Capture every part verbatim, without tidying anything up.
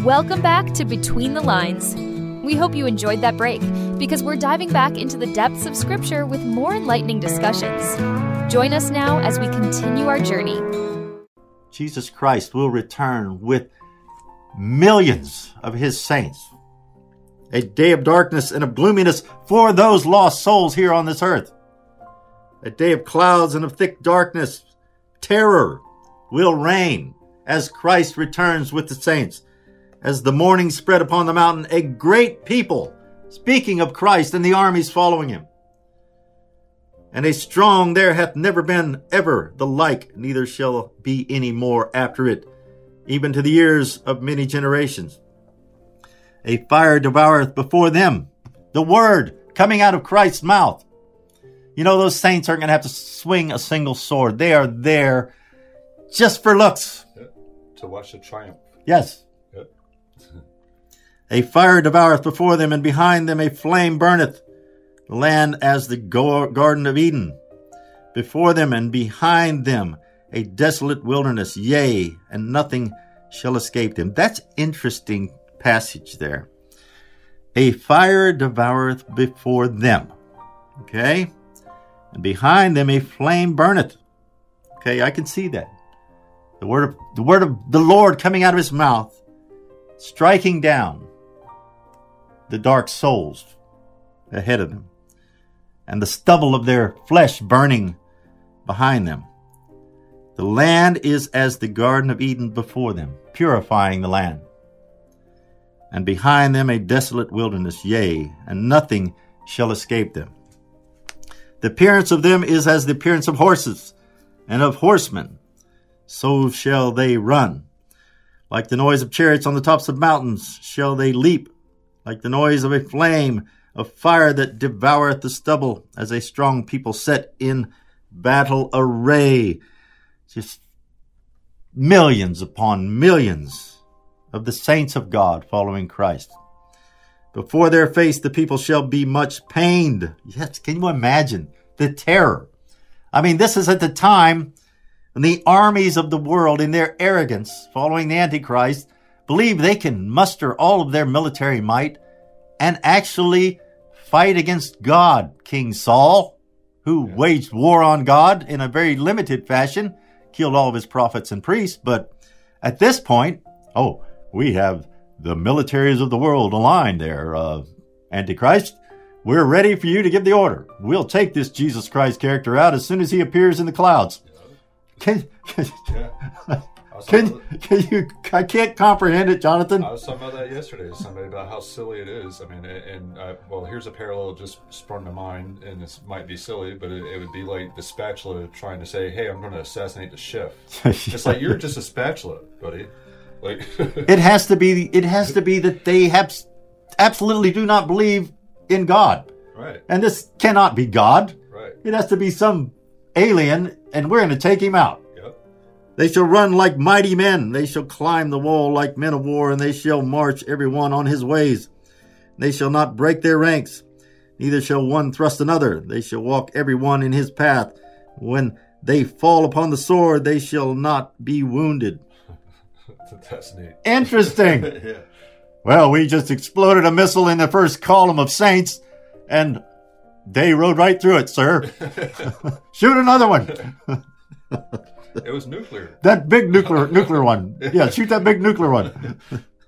Welcome back to Between the Lines. We hope you enjoyed that break, because we're diving back into the depths of Scripture with more enlightening discussions. Join us now as we continue our journey. Jesus Christ will return with millions of his saints. A day of darkness and of gloominess for those lost souls here on this earth. A day of clouds and of thick darkness. Terror will reign as Christ returns with the saints. As the morning spread upon the mountain, a great people, speaking of Christ and the armies following him. And a strong there hath never been ever the like, neither shall be any more after it, even to the years of many generations. A fire devoureth before them, the word coming out of Christ's mouth. You know, those saints aren't going to have to swing a single sword. They are there just for looks. Yeah, to watch the triumph. Yes. A fire devoureth before them, and behind them a flame burneth. The land as the Garden of Eden. Before them and behind them a desolate wilderness, yea, and nothing shall escape them. That's interesting passage there. A fire devoureth before them. Okay? And behind them a flame burneth. Okay, I can see that. The word of the word of the Lord coming out of his mouth, striking down the dark souls ahead of them, and the stubble of their flesh burning behind them. The land is as the Garden of Eden before them, purifying the land. And behind them a desolate wilderness, yea, and nothing shall escape them. The appearance of them is as the appearance of horses and of horsemen. So shall they run. Like the noise of chariots on the tops of mountains shall they leap. Like the noise of a flame of fire that devoureth the stubble, as a strong people set in battle array. Just millions upon millions of the saints of God following Christ. Before their face the people shall be much pained. Yes, can you imagine the terror? I mean, this is at the time when the armies of the world, in their arrogance, following the Antichrist, believe they can muster all of their military might and actually fight against God. King Saul, who yeah. waged war on God in a very limited fashion, killed all of his prophets and priests. But at this point, oh, we have the militaries of the world aligned there, uh, Antichrist. We're ready for you to give the order. We'll take this Jesus Christ character out as soon as he appears in the clouds. Can, can, yeah. can, can you, I can't comprehend it, Jonathan. I was talking about that yesterday to somebody about how silly it is. I mean, and, uh, well, here's a parallel just sprung to mind, and this might be silly, but it, it would be like the spatula trying to say, hey, I'm going to assassinate the chef. It's like, you're just a spatula, buddy. Like, it has to be, it has to be that they have absolutely do not believe in God. Right. And this cannot be God. Right. It has to be some alien, and we're going to take him out. Yep. They shall run like mighty men. They shall climb the wall like men of war, and they shall march every one on his ways. They shall not break their ranks, neither shall one thrust another. They shall walk every one in his path. When they fall upon the sword, they shall not be wounded. That's neat. Interesting. Yeah. Well, we just exploded a missile in the first column of saints, and they rode right through it, sir. Shoot another one. It was nuclear. That big nuclear nuclear one. Yeah, shoot that big nuclear one.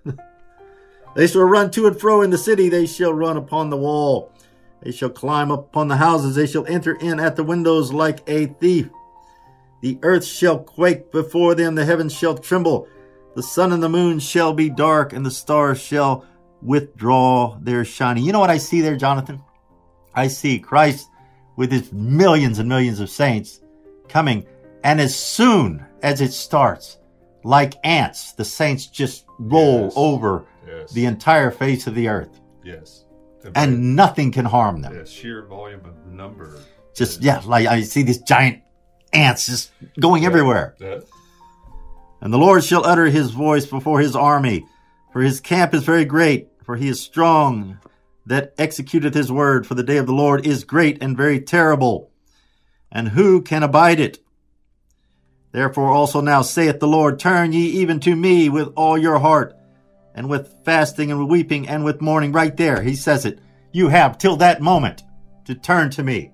They shall run to and fro in the city. They shall run upon the wall. They shall climb up upon the houses. They shall enter in at the windows like a thief. The earth shall quake before them. The heavens shall tremble. The sun and the moon shall be dark, and the stars shall withdraw their shining. You know what I see there, Jonathan? I see Christ with his millions and millions of saints coming. And as soon as it starts, like ants, the saints just roll yes. over yes. the entire face of the earth. Yes. The and very, nothing can harm them. Yeah, sheer volume of number. Just, yeah, like I see these giant ants just going yeah. everywhere. Yeah. And the Lord shall utter his voice before his army, for his camp is very great, for he is strong that executeth his word, for the day of the Lord is great and very terrible. And who can abide it? Therefore also now saith the Lord, turn ye even to me with all your heart, and with fasting and with weeping and with mourning. Right there, he says it. You have till that moment to turn to me.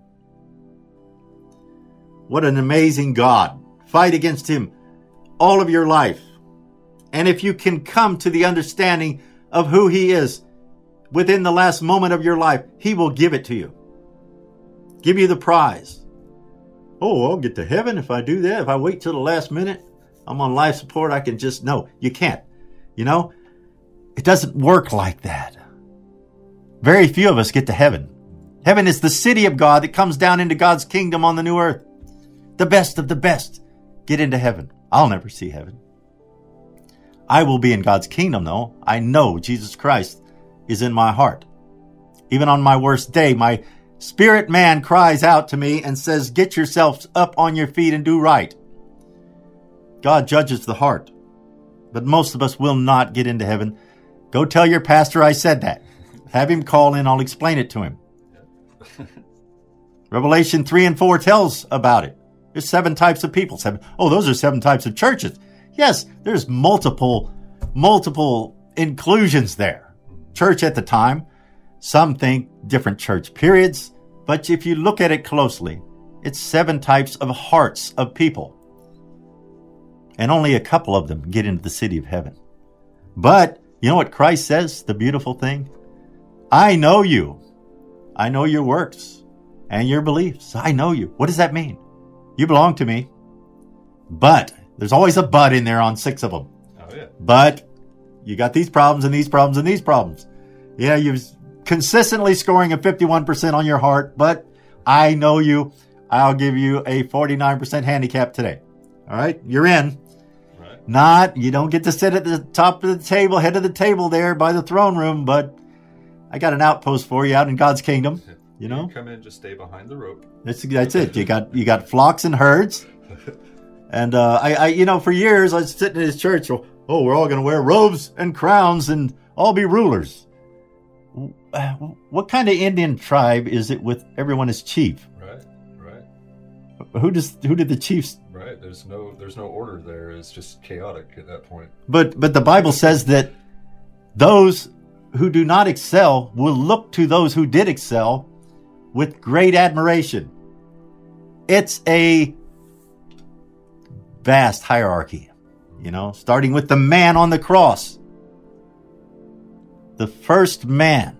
What an amazing God. Fight against him all of your life. And if you can come to the understanding of who he is within the last moment of your life, he will give it to you. Give you the prize. Oh, I'll get to heaven if I do that. If I wait till the last minute, I'm on life support, I can just, no, you can't. You know, it doesn't work like that. Very few of us get to heaven. Heaven is the city of God that comes down into God's kingdom on the new earth. The best of the best get into heaven. I'll never see heaven. I will be in God's kingdom, though. I know Jesus Christ is in my heart. Even on my worst day, my spirit man cries out to me and says, get yourselves up on your feet and do right. God judges the heart. But most of us will not get into heaven. Go tell your pastor I said that. Have him call in. I'll explain it to him. Revelation three and four tells about it. There's seven types of people. Seven. Oh, those are seven types of churches. Yes, there's multiple, multiple inclusions there. Church at the time. Some think different church periods. But if you look at it closely, it's seven types of hearts of people. And only a couple of them get into the city of heaven. But you know what Christ says? The beautiful thing. I know you. I know your works and your beliefs. I know you. What does that mean? You belong to me. But there's always a but in there on six of them. Oh, yeah. But you got these problems and these problems and these problems. Yeah, you're consistently scoring a fifty-one percent on your heart, but I know you. I'll give you a forty-nine percent handicap today. All right? You're in. Right. Not, you don't get to sit at the top of the table, head of the table there by the throne room, but I got an outpost for you out in God's kingdom. You know? You come in, just stay behind the rope. That's, that's it. You got you got flocks and herds. And, uh, I, I, you know, for years I was sitting in his church. Oh, oh we're all going to wear robes and crowns and all be rulers. What kind of Indian tribe is it with everyone as chief? Right, right. Who does who did the chiefs? Right. There's no there's no order there. It's just chaotic at that point. But but the Bible says that those who do not excel will look to those who did excel with great admiration. It's a vast hierarchy, you know, starting with the man on the cross. The first man,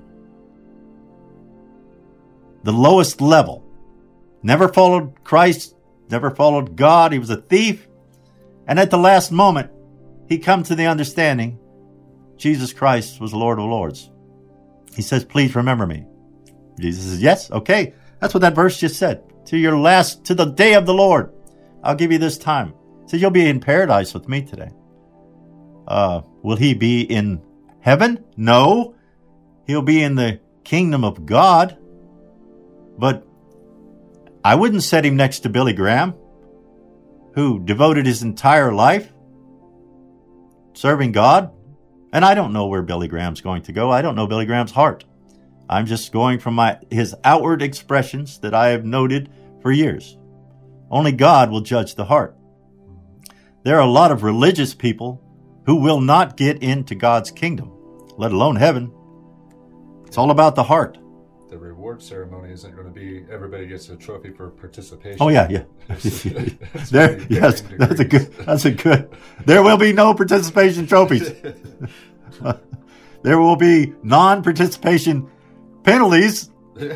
the lowest level, never followed Christ, never followed God. He was a thief. And at the last moment, he comes to the understanding Jesus Christ was the Lord of Lords. He says, please remember me. Jesus says, yes, okay. That's what that verse just said. To your last, to the day of the Lord, I'll give you this time. He says, you'll be in paradise with me today. Uh, will he be in heaven? No. He'll be in the kingdom of God. But I wouldn't set him next to Billy Graham, who devoted his entire life serving God. And I don't know where Billy Graham's going to go. I don't know Billy Graham's heart. I'm just going from my his outward expressions that I have noted for years. Only God will judge the heart. There are a lot of religious people who will not get into God's kingdom, let alone heaven. It's all about the heart. The reward ceremony isn't going to be everybody gets a trophy for participation. Oh yeah, yeah. there, yes, that's a good. That's a good. There will be no participation trophies. There will be non-participation penalties. Yeah.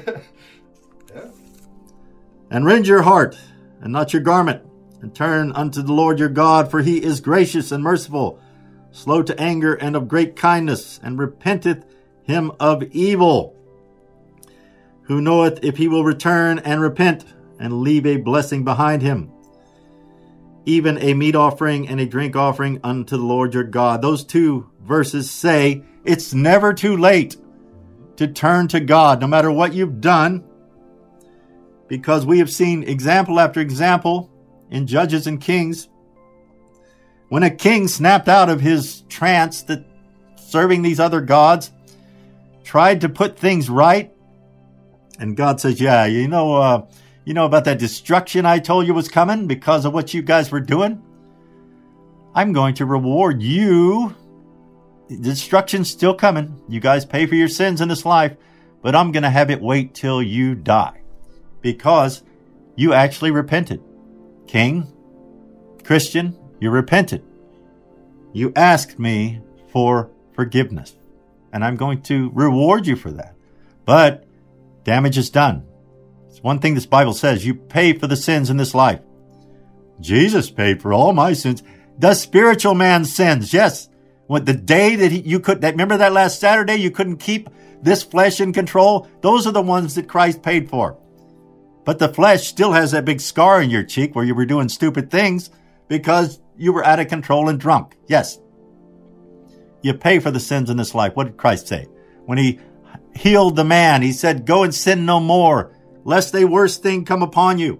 And rend your heart and not your garment, and turn unto the Lord your God, for he is gracious and merciful, slow to anger and of great kindness, and repenteth him of evil. Who knoweth if he will return and repent and leave a blessing behind him, even a meat offering and a drink offering unto the Lord your God. Those two verses say it's never too late to turn to God, no matter what you've done, because we have seen example after example in Judges and Kings. When a king snapped out of his trance that serving these other gods, tried to put things right, and God says, yeah, you know, uh, you know about that destruction I told you was coming because of what you guys were doing? I'm going to reward you destruction's still coming. You guys pay for your sins in this life, but I'm going to have it wait till you die because you actually repented. King, Christian, you repented. You asked me for forgiveness, and I'm going to reward you for that. But damage is done. It's one thing this Bible says, you pay for the sins in this life. Jesus paid for all my sins. The spiritual man's sins, yes. What the day that he, you could, that, remember that last Saturday, you couldn't keep this flesh in control? Those are the ones that Christ paid for. But the flesh still has that big scar in your cheek where you were doing stupid things because you were out of control and drunk. Yes. You pay for the sins in this life. What did Christ say? When he healed the man, he said, go and sin no more, lest a worse thing come upon you.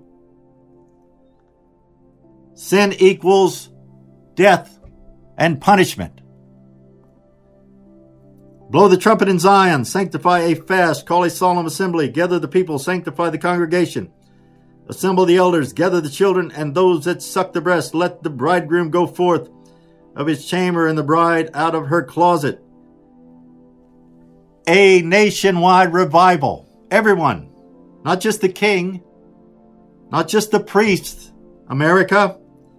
Sin equals death and punishment. Blow the trumpet in Zion, sanctify a fast, call a solemn assembly, gather the people, sanctify the congregation. Assemble the elders, gather the children, and those that suck the breast. Let the bridegroom go forth of his chamber, and the bride out of her closet. A nationwide revival. Everyone, not just the king, not just the priests, America.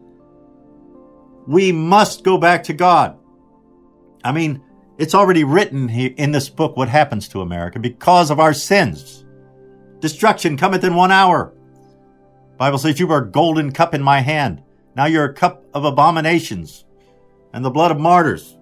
We must go back to God. I mean, it's already written here in this book what happens to America because of our sins. Destruction cometh in one hour. The Bible says you are a golden cup in my hand. Now you're a cup of abominations and the blood of martyrs.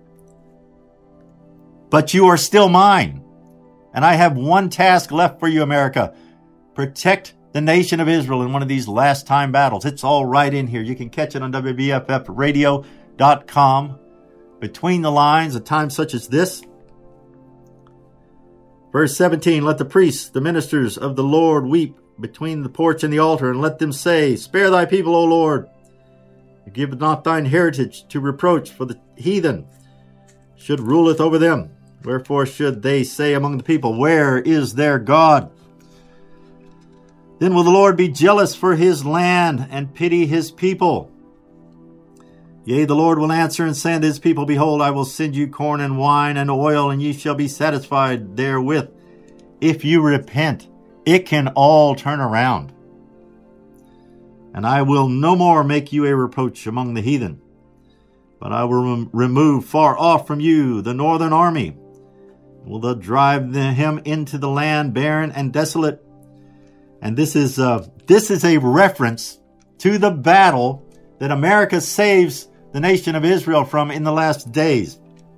But you are still mine. And I have one task left for you, America. Protect the nation of Israel in one of these last time battles. It's all right in here. You can catch it on W B F F radio dot com. Between the lines, at times such as this. Verse seventeen, let the priests, the ministers of the Lord, weep between the porch and the altar, and let them say, spare thy people, O Lord. Give not thine heritage to reproach, for the heathen should ruleth over them. Wherefore should they say among the people, where is their God? Then will the Lord be jealous for his land and pity his people. Yea, the Lord will answer and say unto his people, behold, I will send you corn and wine and oil, and ye shall be satisfied therewith. If you repent, it can all turn around. And I will no more make you a reproach among the heathen, but I will rem- remove far off from you the northern army. Will thou drive the, him into the land barren and desolate? And this is uh, this is a reference to the battle that America saves the nation of Israel from in the last days.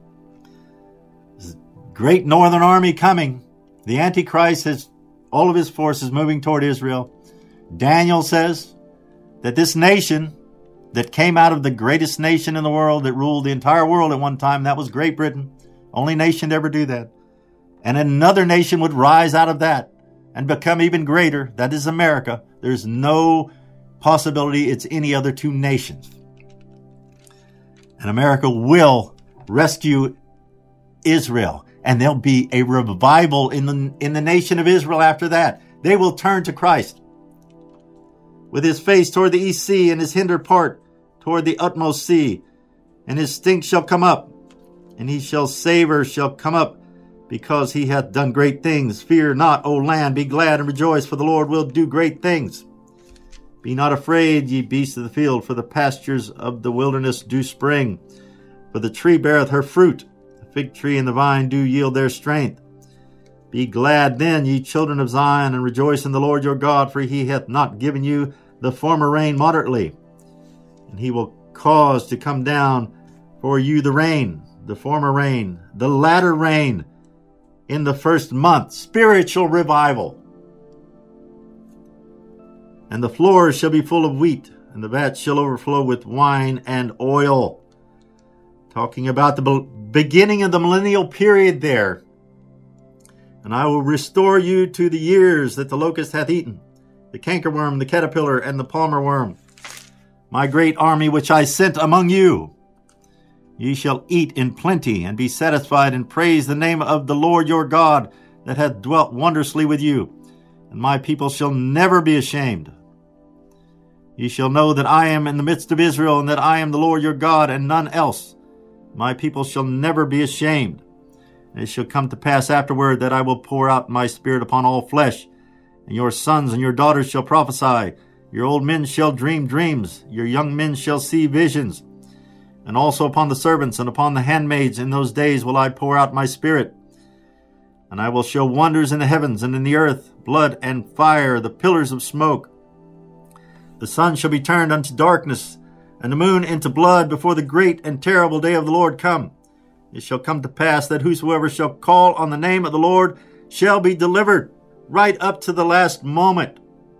Great northern army coming. The Antichrist has all of his forces moving toward Israel. Daniel says that this nation that came out of the greatest nation in the world that ruled the entire world at one time, that was Great Britain. Only nation to ever do that. And another nation would rise out of that and become even greater. That is America. There's no possibility it's any other two nations. And America will rescue Israel. And there'll be a revival in the, in the nation of Israel after that. They will turn to Christ. With his face toward the east sea, and his hinder part toward the utmost sea. And his stink shall come up, and he shall savor shall come up, because he hath done great things. Fear not, O land, be glad and rejoice, for the Lord will do great things. Be not afraid, ye beasts of the field, for the pastures of the wilderness do spring. For the tree beareth her fruit, the fig tree and the vine do yield their strength. Be glad then, ye children of Zion, and rejoice in the Lord your God, for he hath not given you the former rain moderately. And he will cause to come down for you the rain, the former rain, the latter rain, in the first month. Spiritual revival. And the floors shall be full of wheat, and the vats shall overflow with wine and oil. Talking about the beginning of the millennial period there. And I will restore you to the years that the locust hath eaten, the cankerworm, the caterpillar, and the palmer worm, my great army which I sent among you. Ye shall eat in plenty, and be satisfied, and praise the name of the Lord your God, that hath dwelt wondrously with you. And my people shall never be ashamed. Ye shall know that I am in the midst of Israel, and that I am the Lord your God, and none else. My people shall never be ashamed. And it shall come to pass afterward that I will pour out my Spirit upon all flesh, and your sons and your daughters shall prophesy. Your old men shall dream dreams. Your young men shall see visions. And also upon the servants and upon the handmaids in those days will I pour out my Spirit. And I will show wonders in the heavens and in the earth, blood and fire, the pillars of smoke. The sun shall be turned unto darkness, and the moon into blood, before the great and terrible day of the Lord come. It shall come to pass that whosoever shall call on the name of the Lord shall be delivered. Right up to the last moment.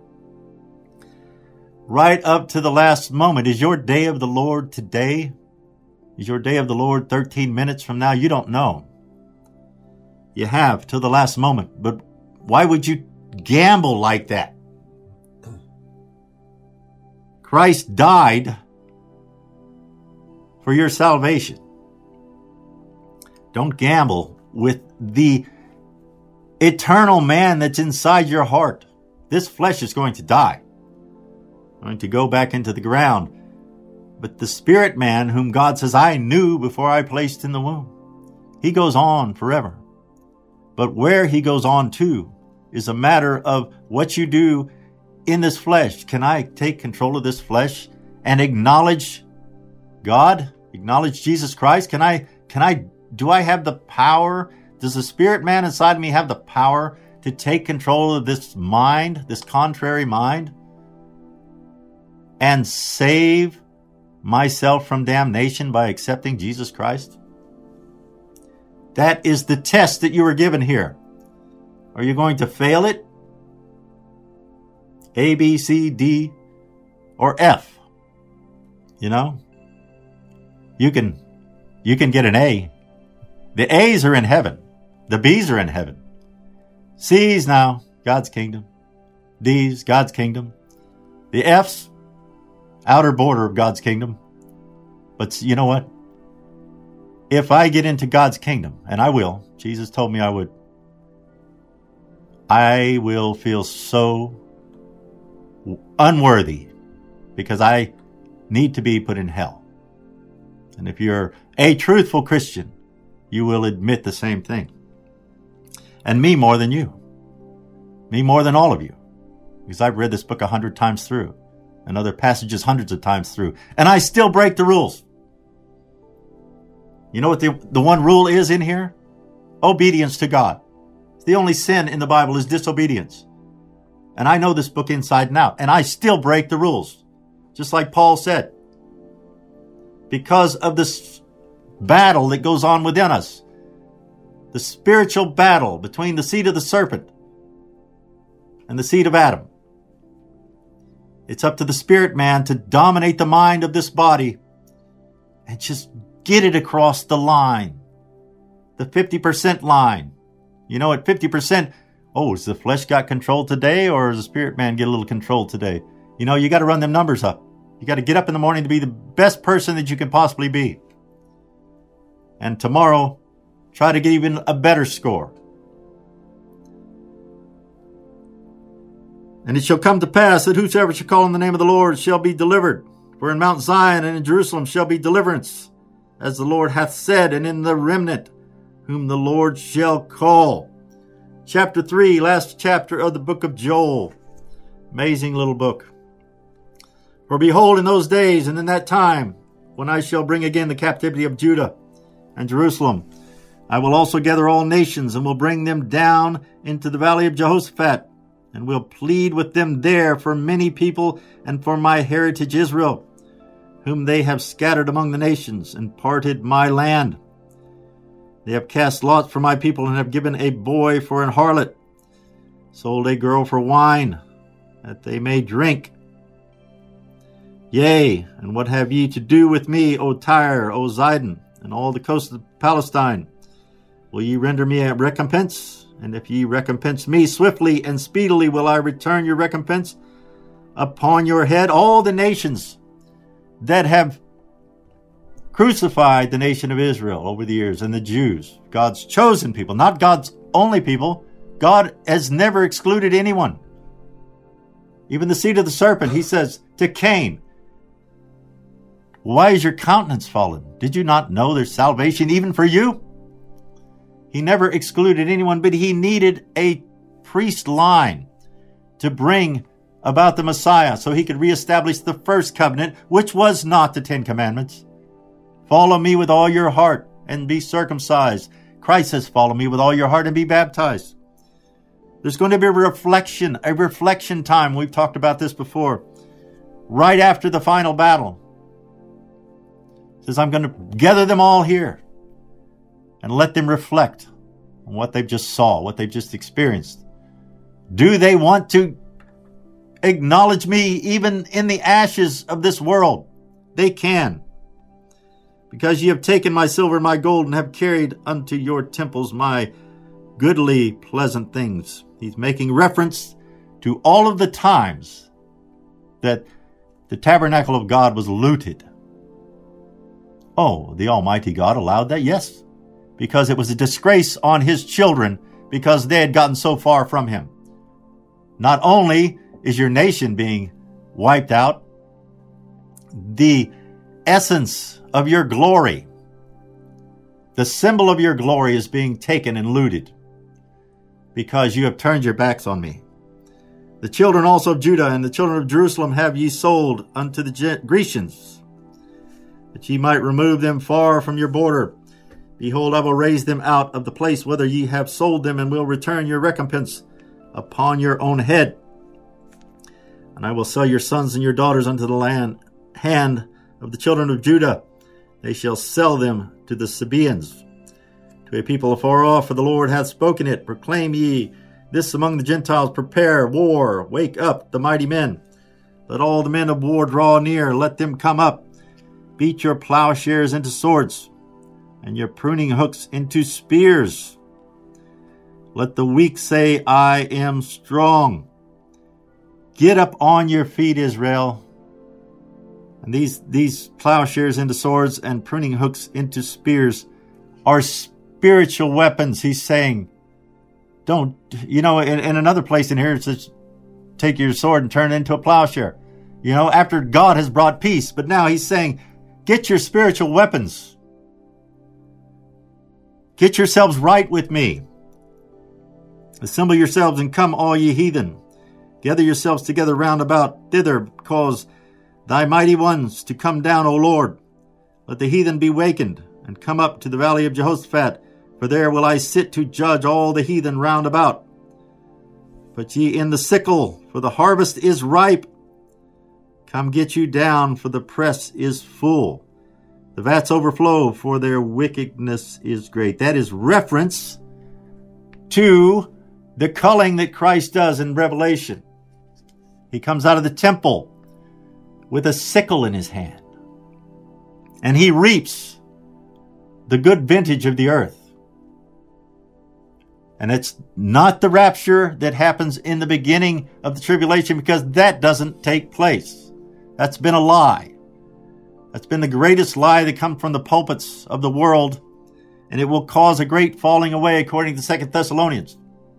Right up to the last moment. Is your day of the Lord today? Is your day of the Lord thirteen minutes from now? You don't know. You have till the last moment. But why would you gamble like that? Christ died for your salvation. Don't gamble with the eternal man that's inside your heart. This flesh is going to die, going to go back into the ground. But the spirit man, whom God says, I knew before I placed in the womb, he goes on forever. But where he goes on to is a matter of what you do in this flesh. Can I take control of this flesh and acknowledge God? Acknowledge Jesus Christ? Can I, can I, do I have the power? Does the spirit man inside me have the power to take control of this mind, this contrary mind, and save myself from damnation by accepting Jesus Christ? That is the test that you were given here. Are you going to fail it? A, B, C, D, or F? You know? You can, you can get an A. The A's are in heaven. The B's are in heaven. C's now, God's kingdom. D's, God's kingdom. The F's, outer border of God's kingdom. But you know what? If I get into God's kingdom, and I will, Jesus told me I would, I will feel so unworthy because I need to be put in hell. And if you're a truthful Christian, you will admit the same thing. And me more than you. Me more than all of you. Because I've read this book a hundred times through. And other passages hundreds of times through. And I still break the rules. You know what the, the one rule is in here? Obedience to God. The only sin in the Bible is disobedience. And I know this book inside and out. And I still break the rules. Just like Paul said. Because of this battle that goes on within us. The spiritual battle between the seed of the serpent and the seed of Adam. It's up to the spirit man to dominate the mind of this body and just get it across the line. The fifty percent line. You know, at fifty percent, oh, has the flesh got control today or does the spirit man get a little control today? You know, you got to run them numbers up. You got to get up in the morning to be the best person that you can possibly be. And tomorrow, try to get even a better score. And it shall come to pass that whosoever shall call on the name of the Lord shall be delivered. For in Mount Zion and in Jerusalem shall be deliverance, as the Lord hath said, and in the remnant whom the Lord shall call. Chapter three, last chapter of the book of Joel. Amazing little book. For behold, in those days and in that time, when I shall bring again the captivity of Judah and Jerusalem, I will also gather all nations and will bring them down into the valley of Jehoshaphat, and will plead with them there for many people and for my heritage Israel, whom they have scattered among the nations and parted my land. They have cast lots for my people and have given a boy for an harlot, sold a girl for wine, that they may drink. Yea, and what have ye to do with me, O Tyre, O Zidon, and all the coast of Palestine? Will ye render me a recompense? And if ye recompense me swiftly and speedily, will I return your recompense upon your head. All the nations that have crucified the nation of Israel over the years, and the Jews, God's chosen people, not God's only people. God has never excluded anyone. Even the seed of the serpent, he says to Cain, why is your countenance fallen? Did you not know there's salvation even for you? He never excluded anyone, but he needed a priest line to bring about the Messiah so he could reestablish the first covenant, which was not the Ten Commandments. Follow me with all your heart and be circumcised. Christ says, follow me with all your heart and be baptized. There's going to be a reflection, a reflection time. We've talked about this before. Right after the final battle. He says, I'm going to gather them all here and let them reflect on what they've just saw, what they've just experienced. Do they want to acknowledge me even in the ashes of this world? They can. Because ye have taken my silver and my gold and have carried unto your temples my goodly, pleasant things. He's making reference to all of the times that the tabernacle of God was looted. Oh, the Almighty God allowed that? Yes, because it was a disgrace on his children because they had gotten so far from him. Not only is your nation being wiped out, the essence of your glory, the symbol of your glory is being taken and looted because you have turned your backs on me. The children also of Judah and the children of Jerusalem have ye sold unto the Grecians, that ye might remove them far from your border. Behold, I will raise them out of the place whither ye have sold them, and will return your recompense upon your own head. And I will sell your sons and your daughters unto the land hand of the children of Judah. They shall sell them to the Sabaeans, to a people afar off, for the Lord hath spoken it. Proclaim ye this among the Gentiles, prepare war, wake up the mighty men. Let all the men of war draw near, let them come up. Beat your plowshares into swords, and your pruning hooks into spears. Let the weak say, I am strong. Get up on your feet, Israel. And these, these plowshares into swords and pruning hooks into spears are spiritual weapons, he's saying. Don't, you know, in, in another place in here, it says, take your sword and turn it into a plowshare. You know, after God has brought peace. But now he's saying, get your spiritual weapons. Get yourselves right with me. Assemble yourselves and come, all ye heathen. Gather yourselves together round about thither, cause thy mighty ones to come down, O Lord. Let the heathen be wakened, and come up to the valley of Jehoshaphat, for there will I sit to judge all the heathen round about. Put ye in the sickle, for the harvest is ripe. Come get you down, for the press is full. The vats overflow, for their wickedness is great. That is reference to the culling that Christ does in Revelation. He comes out of the temple with a sickle in his hand, and he reaps the good vintage of the earth. And it's not the rapture that happens in the beginning of the tribulation, because that doesn't take place. That's been a lie. That's been the greatest lie that comes from the pulpits of the world, and it will cause a great falling away according to Second Thessalonians.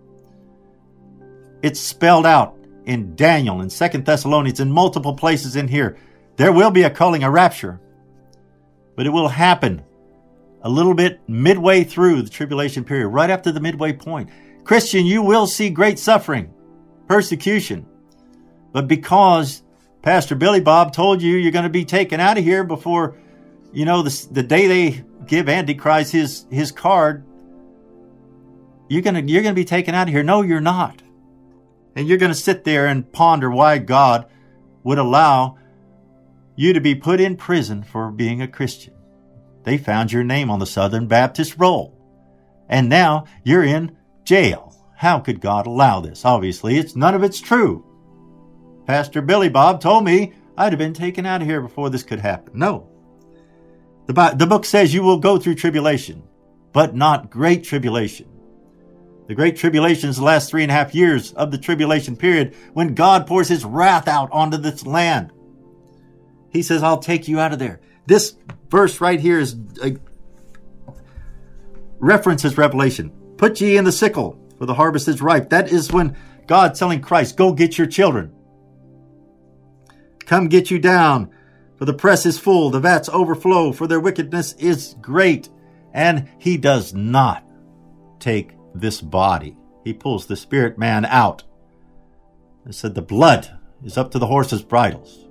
It's spelled out in Daniel and Second Thessalonians, in multiple places in here. There will be a culling, a rapture, but it will happen a little bit midway through the tribulation period, right after the midway point. Christian, you will see great suffering, persecution, but because Pastor Billy Bob told you you're going to be taken out of here before, you know, the, the day they give Antichrist his, his card, you're going to, you're going to be taken out of here. No, you're not. And you're going to sit there and ponder why God would allow you to be put in prison for being a Christian. They found your name on the Southern Baptist roll, and now you're in jail. How could God allow this? Obviously, it's none of it's true. Pastor Billy Bob told me I'd have been taken out of here before this could happen. No. The, the book says you will go through tribulation, but not great tribulation. The great tribulation is the last three and a half years of the tribulation period, when God pours his wrath out onto this land. He says, I'll take you out of there. This verse right here is a references Revelation. Put ye in the sickle, for the harvest is ripe. That is when God's telling Christ, go get your children. Come get you down, For the press is full, the vats overflow, for their wickedness is great. And he does not take this body. He pulls the spirit man out. It said the blood is up to the horses' bridles.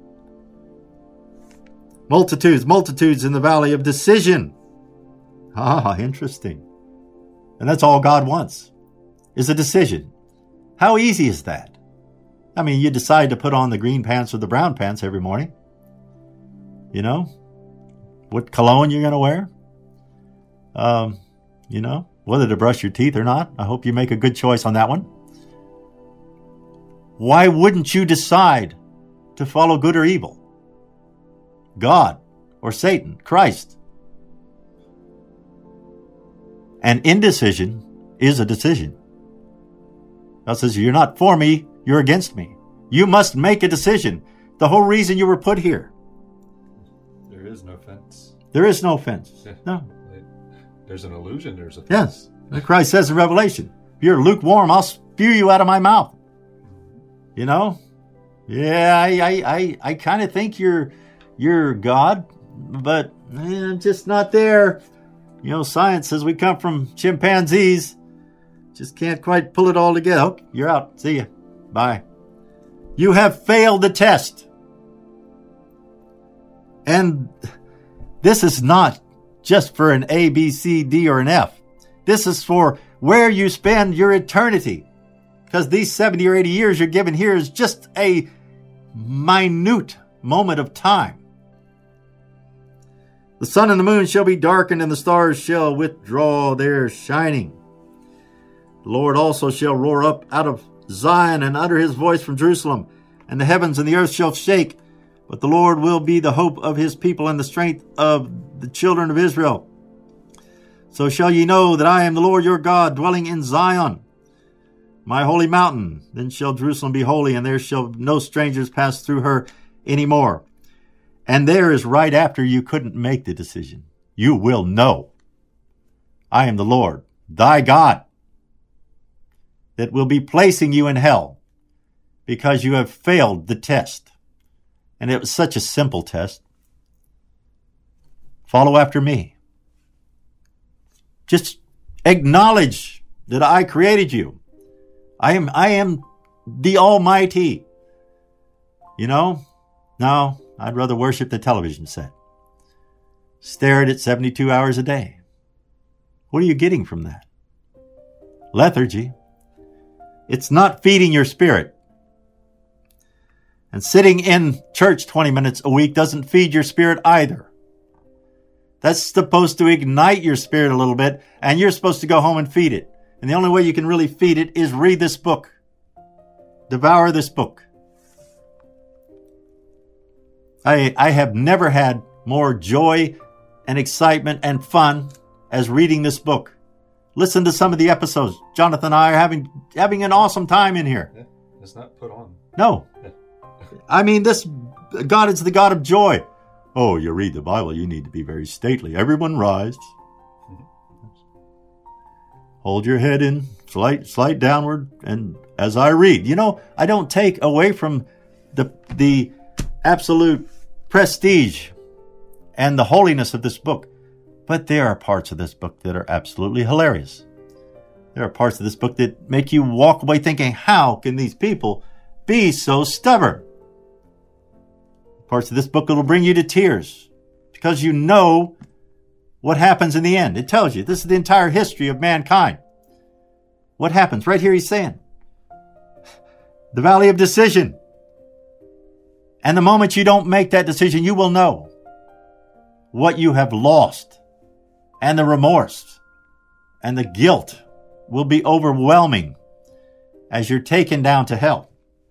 Multitudes, multitudes in the valley of decision. Ah, interesting. And that's all God wants, is a decision. How easy is that? I mean, you decide to put on the green pants or the brown pants every morning. You know, what cologne you're going to wear. Um, you know, whether to brush your teeth or not. I hope you make a good choice on that one. Why wouldn't you decide to follow good or evil? God or Satan, Christ. And indecision is a decision. God says, you're not for me, you're against me. You must make a decision. The whole reason you were put here. There is no fence. There is no fence. Yeah. No. There's an illusion, there's a Yes. fence. Christ says in Revelation, if you're lukewarm, I'll spew you out of my mouth. You know? Yeah, I I, I, I kind of think you're you're God, but eh, I'm just not there. You know, science says we come from chimpanzees. Just can't quite pull it all together. Oh, you're out. See ya. Bye. You have failed the test. And this is not just for an A, B, C, D, or an F. This is for where you spend your eternity. Because these seventy or eighty years you're given here is just a minute moment of time. The sun and the moon shall be darkened, and the stars shall withdraw their shining. The Lord also shall roar up out of Zion and utter his voice from Jerusalem, and the heavens and the earth shall shake. But the Lord will be the hope of his people and the strength of the children of Israel. So shall ye know that I am the Lord your God, dwelling in Zion, my holy mountain. Then shall Jerusalem be holy, and there shall no strangers pass through her any more. And there is right after you couldn't make the decision. You will know. I am the Lord, thy God, that will be placing you in hell because you have failed the test. And it was such a simple test. Follow after me. Just acknowledge that I created you. I am, I am the Almighty. You know? No, I'd rather worship the television set. Stare at it seventy-two hours a day. What are you getting from that? Lethargy. It's not feeding your spirit. And sitting in church twenty minutes a week doesn't feed your spirit either. That's supposed to ignite your spirit a little bit, and you're supposed to go home and feed it. And the only way you can really feed it is read this book. Devour this book. I, I have never had more joy and excitement and fun as reading this book. Listen to some of the episodes. Jonathan and I are having, having an awesome time in here. Yeah, it's not put on. No. I mean, this God is the God of joy. Oh, you read the Bible, you need to be very stately. Everyone rise. Hold your head in, slight, slight downward, and as I read. You know, I don't take away from the the absolute prestige and the holiness of this book, but there are parts of this book that are absolutely hilarious. There are parts of this book that make you walk away thinking, how can these people be so stubborn? Parts of this book that will bring you to tears because you know what happens in the end. It tells you this is the entire history of mankind. What happens? Right here he's saying the valley of decision. And the moment you don't make that decision, you will know what you have lost. And the remorse and the guilt will be overwhelming as you're taken down to hell.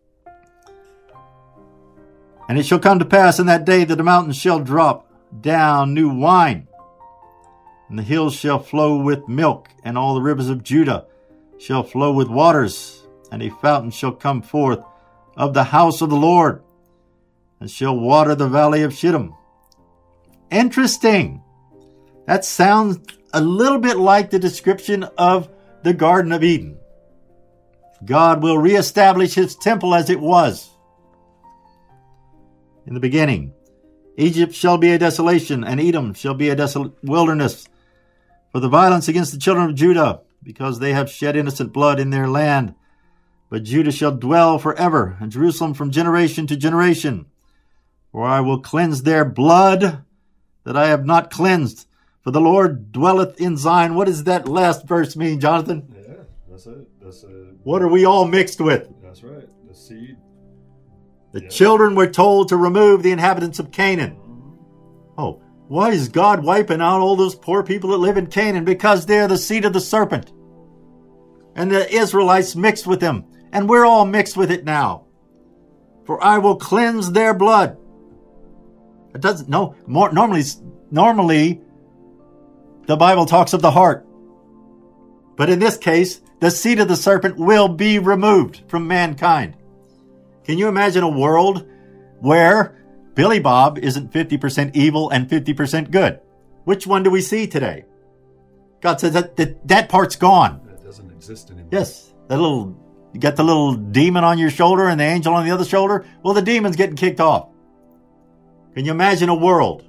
And it shall come to pass in that day that the mountains shall drop down new wine, and the hills shall flow with milk, and all the rivers of Judah shall flow with waters, and a fountain shall come forth of the house of the Lord, and shall water the valley of Shittim. Interesting. That sounds a little bit like the description of the Garden of Eden. God will reestablish his temple as it was in the beginning. Egypt shall be a desolation, and Edom shall be a desolate wilderness, for the violence against the children of Judah, because they have shed innocent blood in their land. But Judah shall dwell forever, and Jerusalem from generation to generation. For I will cleanse their blood that I have not cleansed. For the Lord dwelleth in Zion. What does that last verse mean, Jonathan? Yeah, that's it. That's it. What are we all mixed with? That's right. The seed. The Yeah. children were told to remove the inhabitants of Canaan. Oh, why is God wiping out all those poor people that live in Canaan? Because they're the seed of the serpent. And the Israelites mixed with them. And we're all mixed with it now. For I will cleanse their blood. It doesn't, no, more, normally, normally, the Bible talks of the heart. But in this case, the seed of the serpent will be removed from mankind. Can you imagine a world where Billy Bob isn't fifty percent evil and fifty percent good? Which one do we see today? God says that that, that part's gone. That doesn't exist anymore. Yes, that little, you got the little demon on your shoulder and the angel on the other shoulder. Well, the demon's getting kicked off. Can you imagine a world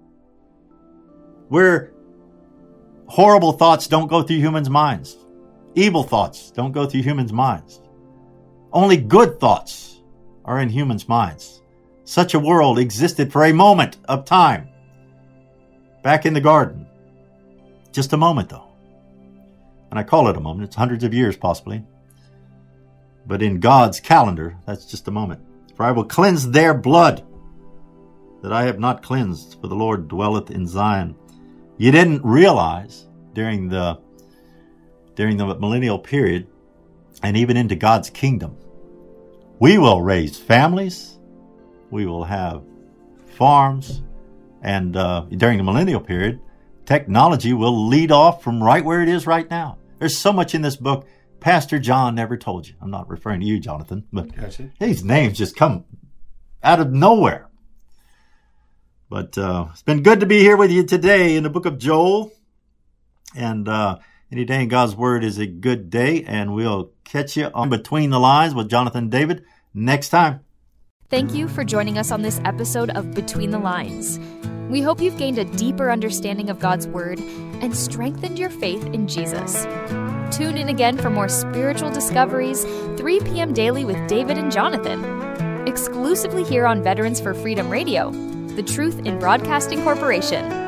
where horrible thoughts don't go through humans' minds? Evil thoughts don't go through humans' minds. Only good thoughts are in humans' minds. Such a world existed for a moment of time back in the garden. Just a moment, though. And I call it a moment. It's hundreds of years, possibly. But in God's calendar, that's just a moment. For I will cleanse their blood that I have not cleansed, for the Lord dwelleth in Zion. You didn't realize during the during the millennial period, and even into God's kingdom, we will raise families, we will have farms, and uh, during the millennial period, technology will lead off from right where it is right now. There's so much in this book Pastor John never told you. I'm not referring to you, Jonathan, but these names just come out of nowhere. But uh, it's been good to be here with you today in the book of Joel. And uh, any day in God's Word is a good day. And we'll catch you on Between the Lines with Jonathan and David next time. Thank you for joining us on this episode of Between the Lines. We hope you've gained a deeper understanding of God's Word and strengthened your faith in Jesus. Tune in again for more spiritual discoveries, three p.m. daily with David and Jonathan. Exclusively here on Veterans for Freedom Radio, the Truth in Broadcasting Corporation.